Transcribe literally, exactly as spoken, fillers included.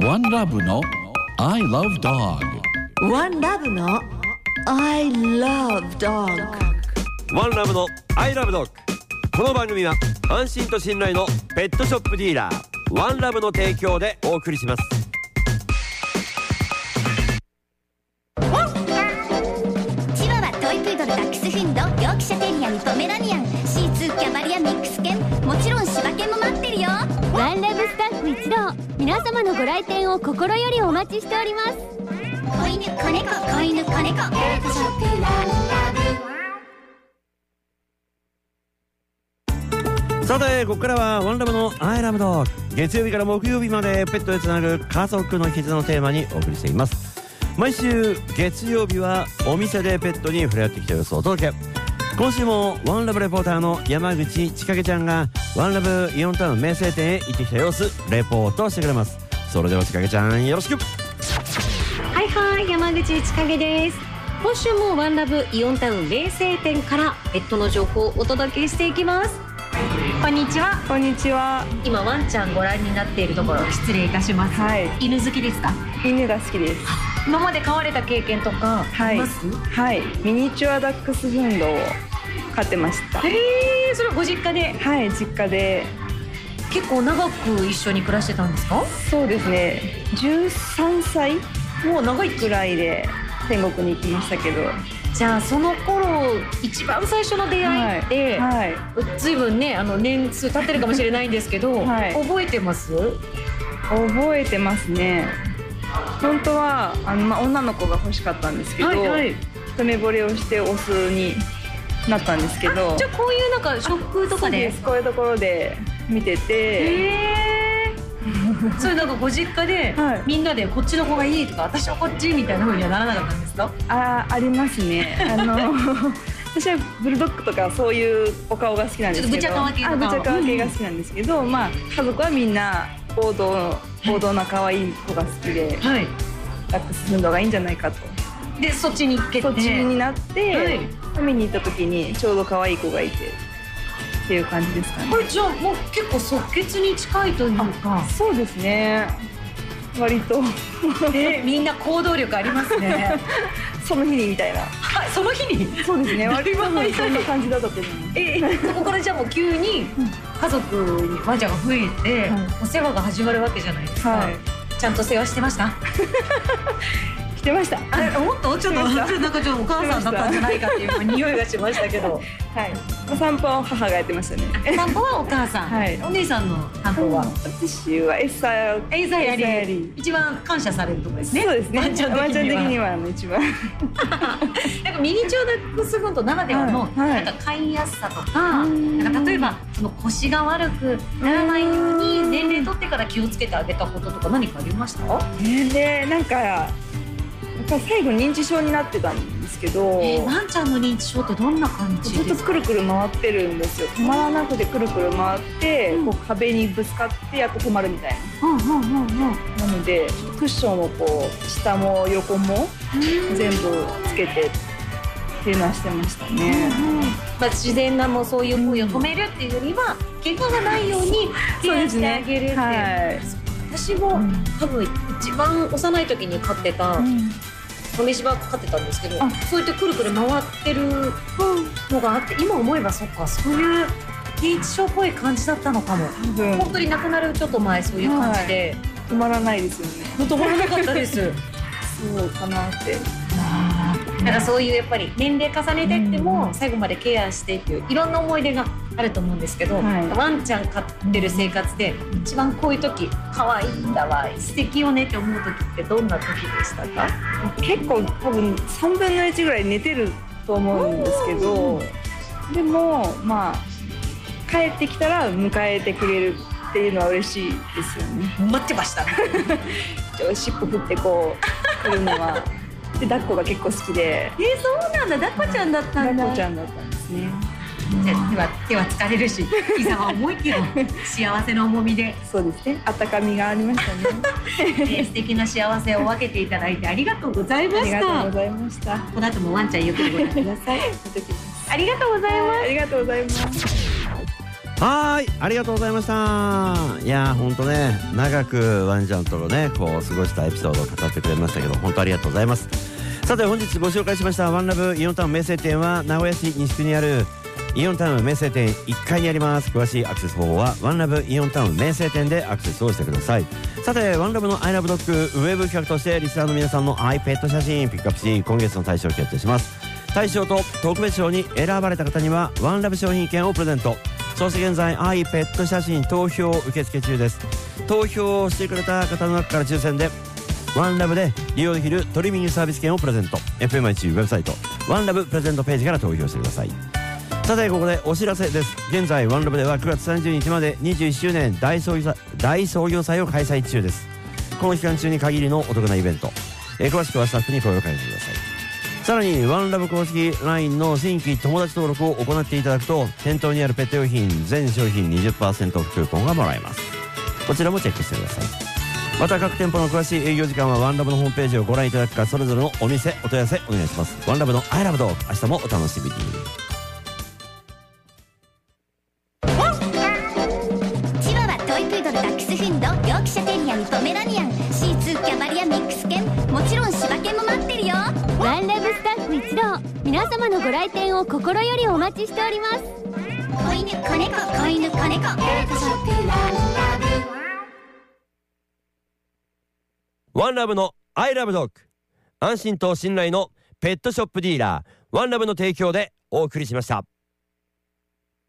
ワンラブの I love dog。 ワンラブの I love dog。 ワンラブの I love dog。 この番組は安心と信頼のペットショップディーラーワンラブの提供でお送りします。 チワワ、トイプードル、ダックスフンド、ヨークシャテリアン、ポメラニアン、シーツー、キャバリア、ミックス犬、もちろん柴犬も待ってるよ。 ワンラブスタッフ一同、皆様のご来店を心よりお待ちしております。 子犬、子猫、子犬、子猫、ペットショップワンラブ。さてここからはワンラブの I love dog。 月曜日から木曜日までペットへつなぐ家族の絆のテーマにお送りしています。毎週月曜日はお店でペットに触れ合ってきた様子をお届け。今週もワンラブレポーターの山口千景ちゃんがワンラブイオンタウン名声店へ行ってきた様子レポートしてくれます。それでは千景ちゃんよろしく。 はいはい、山口千景です。今週もワンラブイオンタウン名声店からペットの情報をお届けしていきます。こんにちは。 こんにちは。 今ワンちゃんご覧になっているところ失礼いたします、はい、犬好きですか？ 犬が好きです。 今まで飼われた経験とかあります？ はい、はい、ミニチュアダックスフンドを飼ってました。 へえ、それはご実家で？ はい、実家で。 結構長く一緒に暮らしてたんですか？ そうですね、じゅうさんさいもう長いくらいで天国に行きましたけど。 じゃあその頃一番最初の出会いって、はいはい、ずいぶんね、あの年数経ってるかもしれないんですけど、はい、覚えてます？ 覚えてますね。本当はあの、まあ、女の子が欲しかったんですけど、はいはい、一目惚れをしてオスになったんですけど。 じゃあこういうなんかショップとかで？ そうです、こういうところで見てて。 へーそれなんかご実家で、はい、みんなでこっちの子がいいとか私はこっちみたいな風にはならなかったんですか？ あ、ありますね。あの私はブルドッグとかそういうお顔が好きなんですけど、 ちょっとブチャカワ系とか、 あ、ブチャカワ系が好きなんですけど、うん、まあ家族はみんな王道王道な可愛い子が好きで、はい、ダックスフンドがいいんじゃないかと。 でそっちに行けて、 そっちになって、はい、見に行った時にちょうど可愛い子がいてっていう感じですかね。 これじゃあもう結構即決に近いというか。 そうですね、割とえみんな行動力ありますねその日にみたいな。 はい、その日に。 そうですね、割とそんな感じだったと思います。 えそこからじゃあもう急に家族にワンちゃんが増えて、はい、お世話が始まるわけじゃないですか、はい、ちゃんと世話してました？ してました。 あ、もっとちょっとなんかちょっとお母さんだったんじゃないかっていう匂いがしましたけどはい、お散歩は母がやってましたね。 散歩はお母さん、はい、お姉さんの散歩は？ 私は餌餌やり、やり一番感謝されるところですね。 そうですね、ワンちゃん的には一番なんかミニチュアダックスフンドならではの、はいはい、なんか飼いやすさとか、なんか例えばその腰が悪くならないように年齢取ってから気をつけてあげたこととか何かありました？ 年齢なんか最後認知症になってたんですけど、 えー、ワンちゃんの認知症ってどんな感じですか？ ずっとくるくる回ってるんですよ。止まらなくてくるくる回って、うん、こう壁にぶつかってやっと止まるみたいな、うんうんうんうん、なのでクッションをこう下も横も全部つけてっていうのはしてましたね、うんうん、 まあ、自然なもうそういう行為を止めるっていうよりは怪我がないようにケアしてあげるっていう、はい、私も、うん、多分一番幼い時に飼ってた、うん豆柴飼ってたんですけど、そうやってくるくる回ってるのがあって、今思えばそっか、そういう認知症っぽい感じだったのかも。本当に亡くなるちょっと前そういう感じで、 はい、止まらないですよね。 止まらなかったですそうかなって。 だからそういうやっぱり年齢重ねてっても最後までケアしてっていういろんな思い出があると思うんですけど、はい、ワンちゃん飼ってる生活で一番こういう時可愛いんだわ素敵よねって思う時ってどんな時でしたか？ 結構多分さんぶんのいちぐらい寝てると思うんですけど、でもまあ帰ってきたら迎えてくれるっていうのは嬉しいですよね。 待ってました尻尾振ってこう来るのはで抱っこが結構好きで。 えー、そうなんだ、抱っこちゃんだったんだ。 抱っこちゃんだったんですね。 手は手は疲れるし膝は重いけど幸せの重みで。 そうですね、温かみがありましたねえー、素敵な幸せを分けていただいてありがとうございました。 ありがとうございました。 この後もワンちゃんゆっくりご覧くださいありがとうございます。 ありがとうございます。 はーい、ありがとうございました。いやーほんとね、長くワンちゃんとのねこう過ごしたエピソードを語ってくれましたけど、本当ありがとうございます。さて本日ご紹介しましたワンラブイオンタウン名声店は名古屋市西区にあるイオンタウン名声店いっかいにあります。詳しいアクセス方法はワンラブイオンタウン名声店でアクセスをしてください。さてワンラブのアイラブドッグウェブ企画としてリスナーの皆さんのアイペット写真ピックアップし、今月の大賞を決定します。大賞と特別賞に選ばれた方にはワンラブ商品券をプレゼント。そして現在アイペット写真投票受付中です。投票をしてくれた方の中から抽選でワンラブで利用できるトリミングサービス券をプレゼント。 エフエムアイチ ウェブサイトワンラブプレゼントページから投票してください。さてここでお知らせです。現在ワンラブではくがつさんじゅうにちまでにじゅういっしゅうねん大創業大創業祭を開催中です。この期間中に限りのお得なイベント、えー、詳しくはスタッフに声をかけてください。さらにワンラブ公式 ライン の新規友達登録を行っていただくと店頭にあるペット用品全商品 にじゅっパーセント オフクーポンがもらえます。こちらもチェックしてください。また各店舗の詳しい営業時間はワンラブのホームページをご覧いただくか、それぞれのお店お問い合わせお願いします。ワンラブのアイラブドッグ、明日もお楽しみに。 チワワ、トイプードル、ダックスフンド、ヨークシャテリアにポメラニアン、シーツー、キャバリアミックス犬、もちろん柴犬も待ってるよ。 ワンラブスタッフ一同、皆様のご来店を心よりお待ちしております。 子犬子猫子犬子猫、ペットショップワンラブ。 ワンラブのアイラブドッグ、安心と信頼のペットショップディーラーワンラブの提供でお送りしました。